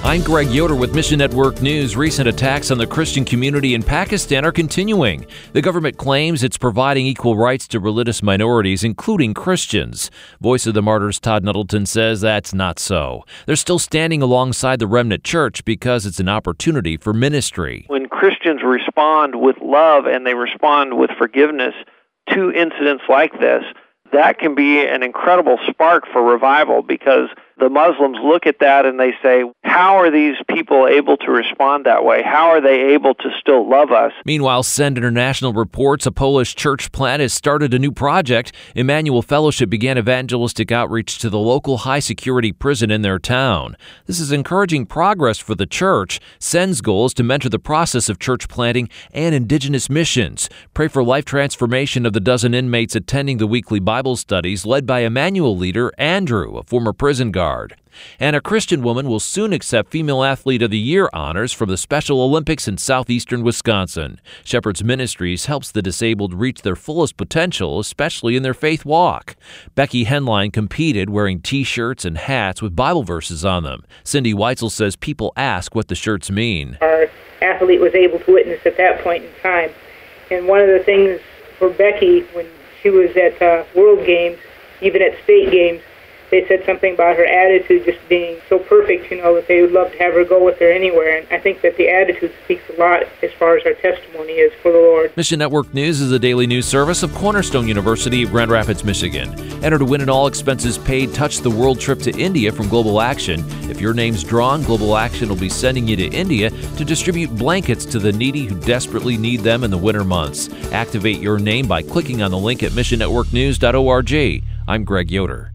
I'm Greg Yoder with Mission Network News. Recent attacks on the Christian community in Pakistan are continuing. The government claims it's providing equal rights to religious minorities, including Christians. Voice of the Martyrs Todd Nuttleton says that's not so. They're still standing alongside the remnant church because it's an opportunity for ministry. When Christians respond with love and they respond with forgiveness to incidents like this, that can be an incredible spark for revival, because the Muslims look at that and they say, how are these people able to respond that way? How are they able to still love us? Meanwhile, Send International reports a Polish church plant has started a new project. Emmanuel Fellowship began evangelistic outreach to the local high-security prison in their town. This is encouraging progress for the church. Send's goal is to mentor the process of church planting and indigenous missions. Pray for life transformation of the dozen inmates attending the weekly Bible studies led by Emmanuel leader Andrew, a former prison guard. And a Christian woman will soon accept Female Athlete of the Year honors from the Special Olympics in southeastern Wisconsin. Shepherd's Ministries helps the disabled reach their fullest potential, especially in their faith walk. Becky Henline competed wearing T-shirts and hats with Bible verses on them. Cindy Weitzel says people ask what the shirts mean. Our athlete was able to witness at that point in time. And one of the things for Becky, when she was at World Games, even at State Games, they said something about her attitude just being so perfect, that they would love to have her go with her anywhere. And I think that the attitude speaks a lot as far as our testimony is for the Lord. Mission Network News is a daily news service of Cornerstone University of Grand Rapids, Michigan. Enter to win an all-expenses-paid Touch the World trip to India from Global Action. If your name's drawn, Global Action will be sending you to India to distribute blankets to the needy who desperately need them in the winter months. Activate your name by clicking on the link at missionnetworknews.org. I'm Greg Yoder.